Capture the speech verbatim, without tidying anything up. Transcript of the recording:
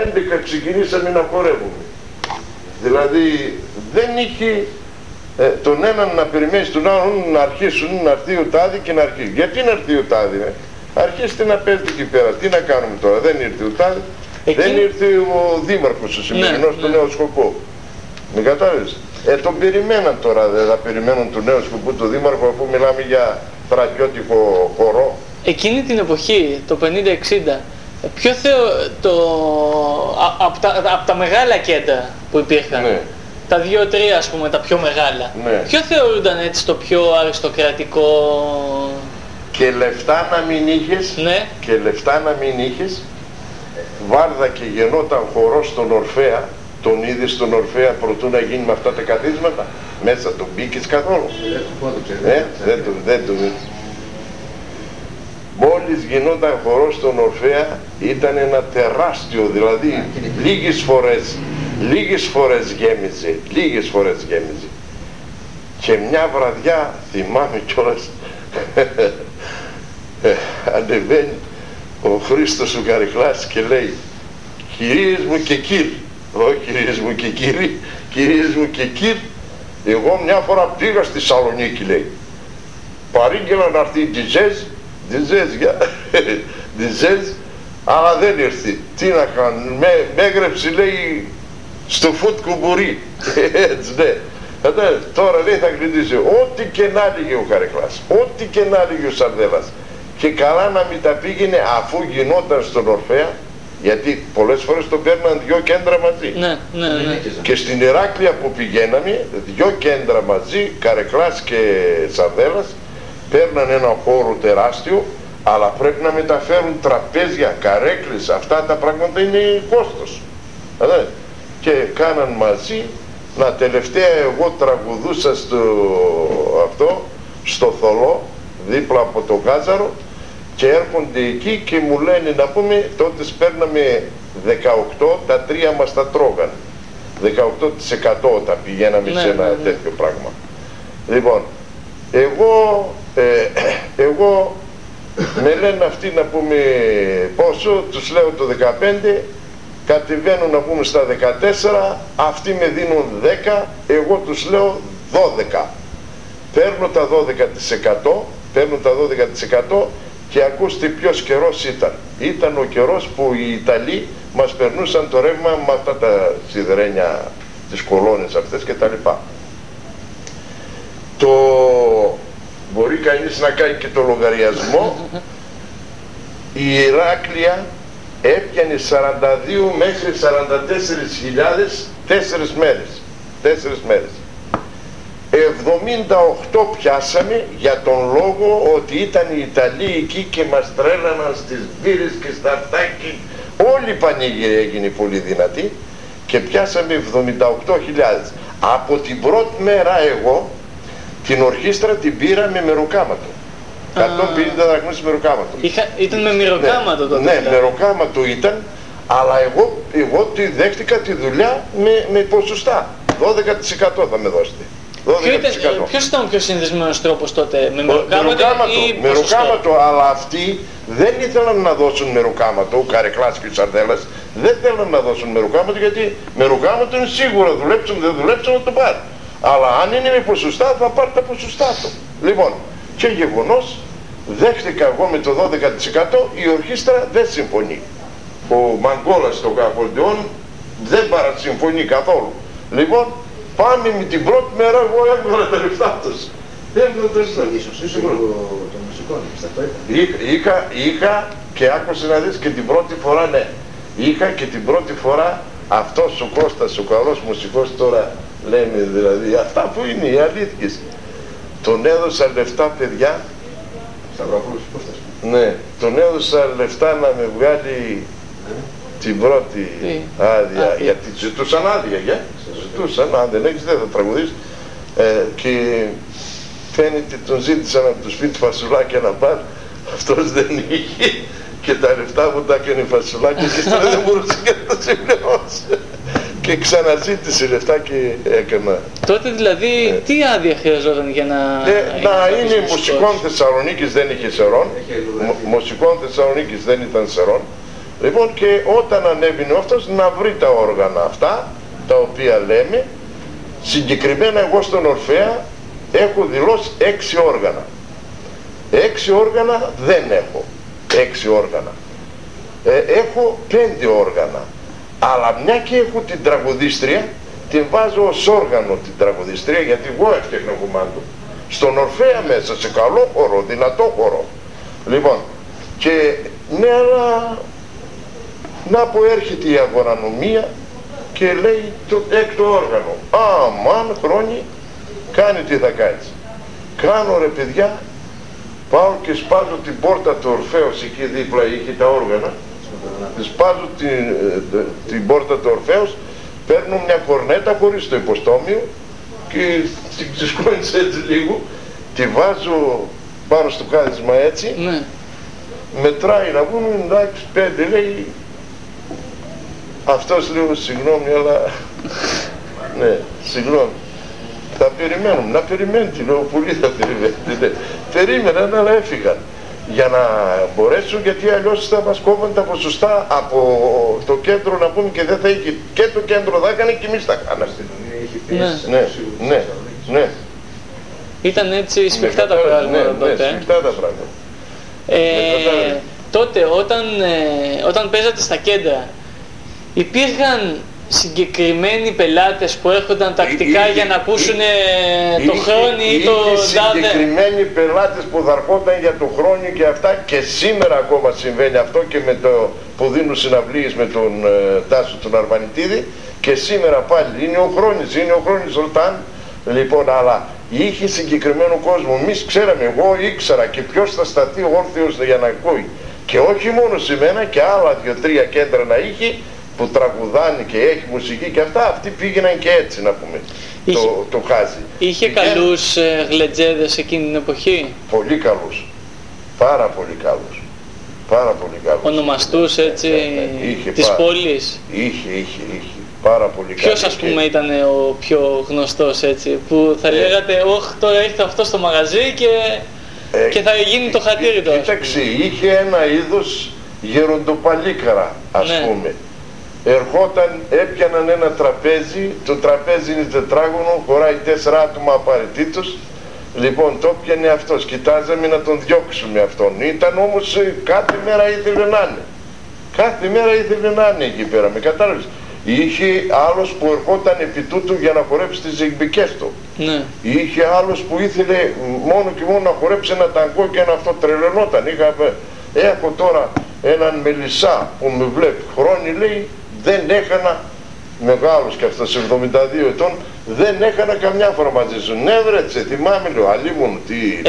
έντεκα ξεκινήσαμε να χορεύουμε. Δηλαδή δεν είχε ε, τον έναν να περιμένεις τον άλλον να αρχίσουν να έρθει ο τάδι και να αρχίσει. Γιατί να έρθει ο τάδι, ε? Αρχίστε να παίζετε εκεί πέρα. Τι να κάνουμε τώρα, δεν ήρθε ο τάδι. Εκεί... Δεν ήρθε ο δήμαρχος ο σημερινός, ναι, του ναι. νέου σκοπό. Με κατάλαβες. Ε, τον περιμέναν τώρα, δεν θα περιμένουν του νέου σκοπού τον δήμαρχο, αφού μιλάμε για στρατιώτικο χορό. Εκείνη την εποχή, το πενήντα εξήντα, ποιο θεω... το... από τα, απ τα μεγάλα κέντρα που υπήρχαν, ναι. τα δύο-τρία ας πούμε, τα πιο μεγάλα, ναι. ποιο θεωρούνταν έτσι το πιο αριστοκρατικό? Και λεφτά να μην είχες, ναι. και λεφτά να μην είχες, Βάρδα και γεννόταν χορός στον Ορφέα, τον είδες στον Ορφέα προτού να γίνει με αυτά τα καθίσματα, μέσα τον μπήκες καθόλου? Ε, δεν το, δεν το δεις. Μόλις γινόταν χορός στον Ορφέα ήταν ένα τεράστιο, δηλαδή λίγες φορές, λίγες φορές γέμιζε, λίγες φορές γέμιζε. Και μια βραδιά, θυμάμαι κιόλας, ανεβαίνει ο Χρήστος ο Καρικλάς και λέει, κυρίες μου και κύριοι, όχι κυρίες μου και κύριοι, κυρίες μου και κύριοι, εγώ μια φορά πήγα στη Σαλονίκη, λέει, παρήγγελα να έρθει η Τζιζέζ, Τζιζέζ, Τζιζέζ, αλλά δεν ήρθε. Τι να κάνω, με, με έγρεψε, λέει, στο φουτ κουμπουρί, έτσι, ναι. Τώρα λέει θα κλειτήσει, ό,τι και να λέγει ο Καρικλάς, ό,τι και να λέγει ο Σαρδέλας. Και καλά να μην τα πήγαινε αφού γινόταν στον Ορφέα, γιατί πολλές φορές τον παίρναν δυο κέντρα μαζί. Ναι, ναι, ναι. Και στην Ηράκλεια που πηγαίναμε, δυο κέντρα μαζί, Καρεκλάς και Σαρδέλας, παίρναν ένα χώρο τεράστιο, αλλά πρέπει να μεταφέρουν τραπέζια, καρέκλες, αυτά τα πράγματα είναι κόστος. Αδε. Και κάναν μαζί, να τελευταία εγώ τραγουδούσα στο αυτό, στο Θολό, δίπλα από το Γάζαρο, και έρχονται εκεί και μου λένε να πούμε, τότε παίρναμε δεκαοκτώ, τα τρία μας τα τρώγαν. δεκαοκτώ τοις εκατό όταν πηγαίναμε ναι, σε ένα ναι, τέτοιο ναι. πράγμα. Λοιπόν, εγώ, ε, εγώ με λένε αυτοί να πούμε πόσο, τους λέω το δεκαπέντε, κατεβαίνουν να πούμε στα δεκατέσσερα, αυτοί με δίνουν δέκα, εγώ τους λέω δώδεκα. Παίρνω τα δώδεκα τοις εκατό, παίρνω τα δώδεκα τοις εκατό και ακούστε ποιος καιρός ήταν. Ήταν ο καιρός που οι Ιταλοί μας περνούσαν το ρεύμα με αυτά τα σιδερένια, τις κολόνες αυτές και τα λοιπά. Το... μπορεί κανείς να κάνει και το λογαριασμό. Η Ηράκλεια έπιανε σαράντα δύο μέχρι σαράντα τέσσερις χιλιάδες τέσσερις μέρες. Τέσσερις μέρες. εβδομήντα οκτώ πιάσαμε για τον λόγο ότι ήταν οι Ιταλοί εκεί και μας τρέλαναν στις μπύρες και στα φτάκι. Όλη η πανήγυρη έγινε πολύ δυνατή και πιάσαμε εβδομήντα οκτώ χιλιάδες. Από την πρώτη μέρα εγώ την ορχήστρα την πήρα με μεροκάματο. εκατόν πενήντα δραχμές μεροκάματο. Είχα, ήταν με μεροκάματο τότε. Ναι, ναι, μεροκάματο ήταν, αλλά εγώ, εγώ τη δέχτηκα τη δουλειά με, με ποσοστά. δώδεκα τοις εκατό θα με δώσετε. Ποιος ήταν ο πιο συνδεσμένος τρόπος τότε, με μεροκάματο, μεροκάματο ή μεροκάματο, αλλά αυτοί δεν ήθελαν να δώσουν μεροκάματο, ο Καρεκλάς και ο Σαρδέλας δεν θέλαν να δώσουν μεροκάματο, γιατί μεροκάματο είναι σίγουρα, δουλέψουν, δεν δουλέψουν να το πάρει. Αλλά αν είναι με ποσοστά θα πάρει τα ποσοστά του. Λοιπόν, και γεγονός, δέχτηκα εγώ με το δώδεκα τοις εκατό, η ορχήστρα δεν συμφωνεί. Ο Μαγκόλας στο ακορντεόν δεν παρασυμφωνεί καθόλου. Λοιπόν, πάμε με την πρώτη μέρα, εγώ έβγαλα τα λεφτά τους. Έβγαλα τα λεφτά τους. Ίσως είσαι το μουσικό, είχα, είχα και άκουσε να δεις και την πρώτη φορά, ναι. Είχα και την πρώτη φορά αυτός ο Κώστας, ο καλός μουσικός τώρα λέμε δηλαδή, αυτά που είναι οι αλήθειες. Τον έδωσα λεφτά παιδιά. Σταυρόπουλος Κώστας. Ναι, τον έδωσα λεφτά να με βγάλει την πρώτη άδεια, Α, γιατί ζητούσαν άδεια, για. Ζητούσαν, αν δεν έχεις δεν θα τραγουδείς. Ε, και φαίνεται τον ζήτησαν από το σπίτι φασουλάκια να πάρει, αυτός δεν είχε και τα λεφτά που τα έκανε φασουλάκια και τώρα δεν μπορούσε και να τα συμπληρώσει. Και ξαναζήτησε λεφτά και έκανα. Τότε δηλαδή ε. τι άδεια χρειαζόταν για να... Ε, να είναι μουσικών Θεσσαλονίκης, δεν είχε σερών. Μουσικών Θεσσαλονίκης δεν ήταν σερών. Λοιπόν, και όταν ανέβει αυτός να βρει τα όργανα αυτά τα οποία λέμε. Συγκεκριμένα εγώ στον Ορφέα έχω δηλώσει έξι όργανα. Έξι όργανα δεν έχω. Έξι όργανα. Ε, έχω πέντε όργανα. Αλλά μια και έχω την τραγουδίστρια, την βάζω ως όργανο την τραγουδίστρια, γιατί εγώ έφτιαχνα κουμάντο. Στον Ορφέα μέσα, σε καλό χώρο, δυνατό χώρο. Λοιπόν, και ναι, αλλά να που έρχεται η αγορανομία και λέει το έκτο όργανο. Αμάν χρόνι, κάνει τι θα κάνεις. Κάνω ρε παιδιά, πάω και σπάζω την πόρτα του Ορφέως, εκεί δίπλα είχε τα όργανα. Σπάζω την, την πόρτα του Ορφέως, παίρνω μια κορνέτα χωρίς το υποστόμιο και την ξεσκόνησα έτσι λίγο, τη βάζω πάνω στο κάθισμα έτσι, ναι. Μετράει να πούμε, εντάξει, πέντε λέει. Αυτός λέω συγγνώμη, αλλά ναι, συγγνώμη. Θα περιμένουμε, να περιμένετε, λέω, πολύ θα περιμένετε. Περίμεναν, αλλά έφυγαν. Για να μπορέσουν, γιατί αλλιώς θα μας κόβουν τα ποσοστά από το κέντρο να πούμε και δεν θα είχε. Και το κέντρο θα έκανε και εμείς θα κάναμε. Ναι, ναι, ναι, ναι. Ήταν έτσι σφιχτά τα πράγματα ναι, τότε. Ναι, σφιχτά τα πράγματα. Ε, τότε όταν, ε, όταν παίζατε στα κέντρα, υπήρχαν συγκεκριμένοι πελάτες που έρχονταν τακτικά είχε, για να ακούσουν είχε, το χρόνι ή το τάδε. Συγκεκριμένοι πελάτες που θα έρχονταν για το χρόνι και αυτά, και σήμερα ακόμα συμβαίνει αυτό, και με το που δίνουν συναυλίες με τον ε, Τάσο τον Αρβανιτίδη, και σήμερα πάλι είναι ο Χρόνης, είναι ο Χρόνης Ζολτάν. Λοιπόν, αλλά είχε συγκεκριμένο κόσμο. Εμείς ξέραμε, εγώ ήξερα και ποιος θα σταθεί όρθιος για να ακούει. Και όχι μόνο σε μένα, και άλλα δύο-τρία κέντρα να είχε που τραγουδάνε και έχει μουσική και αυτά, αυτοί πήγαιναν και έτσι να πούμε. Είχε, το, το χάζι. Είχε και καλούς ε, γλετζέδες εκείνη την εποχή. Πολύ καλούς. Πάρα πολύ καλούς. Πάρα πολύ καλούς. Ονομαστούς έτσι ναι, ναι, είχε, της πάρα, πόλης. Είχε, είχε, είχε. Πάρα πολύ καλούς. Ποιος ας πούμε και... ήταν ο πιο γνωστός έτσι, που θα ε, λέγατε, όχ, τώρα ήρθε αυτό στο μαγαζί και, ε, και θα γίνει το χατήρι του. Κοίταξε, είχε ένα είδος γεροντοπαλίκαρα, ας ναι. πούμε. Ερχόταν, έπιαναν ένα τραπέζι, το τραπέζι είναι τετράγωνο, χωράει τέσσερα άτομα απαραίτητος. Λοιπόν, το έπιανε αυτός, κοιτάζαμε να τον διώξουμε αυτόν. Ήταν όμως κάθε μέρα ήθελε να είναι. Κάθε μέρα ήθελε να είναι εκεί πέρα, με κατάλαβες. Είχε άλλος που ερχόταν επί τούτου για να χορέψει τις ζυγμπικές του. Ναι. Είχε άλλος που ήθελε μόνο και μόνο να χορέψει ένα ταγκό και ένα αυτό, τρελαινόταν. Είχα, έχω τώρα έναν Μελισσά που με βλέπει, χρόνι λέει, δεν έχανα, μεγάλος και αυτός εβδομήντα δύο ετών, δεν έχανα καμιά φορά μαζί σου. Ναι βρε, σε θυμάμαι, λέω, αλλήμον τι...